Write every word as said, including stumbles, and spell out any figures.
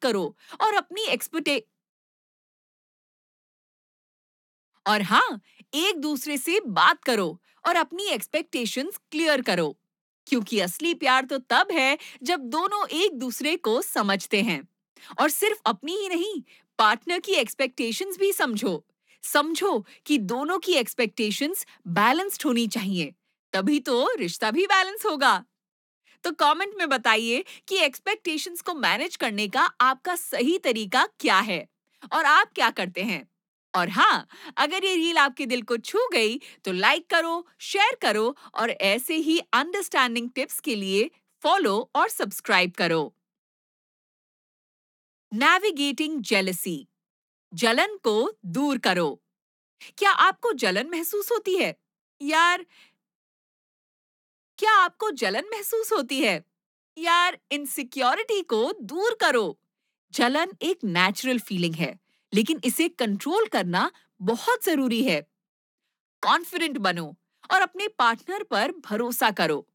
करो और अपनी एक्सपेक्टे और हाँ, एक दूसरे से बात करो और अपनी एक्सपेक्टेशंस क्लियर करो, क्योंकि असली प्यार तो तब है जब दोनों एक दूसरे को समझते हैं। और सिर्फ अपनी ही नहीं, पार्टनर की एक्सपेक्टेशंस भी समझो। समझो कि दोनों की एक्सपेक्टेशंस बैलेंस्ड होनी चाहिए, तभी तो रिश्ता भी बैलेंस होगा। तो कमेंट में बताइए कि एक्सपेक्टेशंस को मैनेज करने का आपका सही तरीका क्या है और आप क्या करते हैं। और हाँ, अगर ये रील आपके दिल को छू गई तो लाइक करो, शेयर करो और ऐसे ही अंडरस्टैंडिंग टिप्स के लिए फॉलो और सब्सक्राइब करो। नेविगेटिंग जेलसी, जलन को दूर करो। क्या आपको जलन महसूस होती है? यार, क्या आपको जलन महसूस होती है? यार, इनसिक्योरिटी को दूर करो। जलन एक नेचुरल फीलिंग है, लेकिन इसे कंट्रोल करना बहुत जरूरी है। कॉन्फिडेंट बनो और अपने पार्टनर पर भरोसा करो।